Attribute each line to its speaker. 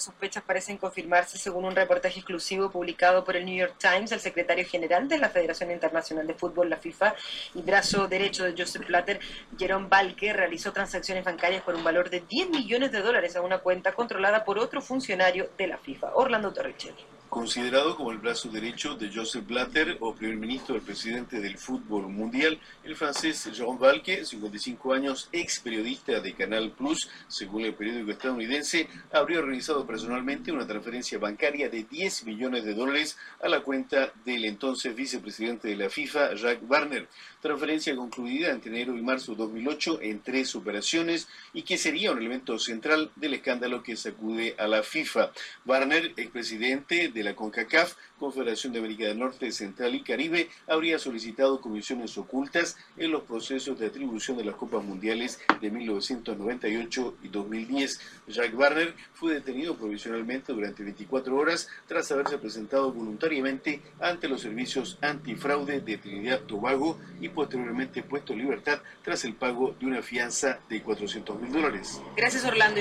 Speaker 1: Las sospechas parecen confirmarse según un reportaje exclusivo publicado por el New York Times. El secretario general de la Federación Internacional de Fútbol, la FIFA, y brazo derecho de Joseph Blatter, Jerome Valcke, realizó transacciones bancarias por un valor de $10 millones a una cuenta controlada por otro funcionario de la FIFA, Orlando Torricelli.
Speaker 2: Considerado como el brazo derecho de Joseph Blatter o primer ministro del presidente del fútbol mundial, el francés Jérôme Valcke, 55 años, ex periodista de Canal Plus, según el periódico estadounidense, habría realizado personalmente una transferencia bancaria de $10 millones a la cuenta del entonces vicepresidente de la FIFA, Jacques Warner. Transferencia concluida entre enero y marzo de 2008 en 3 operaciones y que sería un elemento central del escándalo que sacude a la FIFA. Warner, expresidente de la CONCACAF, Confederación de América del Norte, Central y Caribe, habría solicitado comisiones ocultas en los procesos de atribución de las Copas Mundiales de 1998 y 2010. Jacques Warner fue detenido provisionalmente durante 24 horas tras haberse presentado voluntariamente ante los servicios antifraude de Trinidad y Tobago y posteriormente puesto en libertad tras el pago de una fianza de $400.000.
Speaker 1: Gracias, Orlando.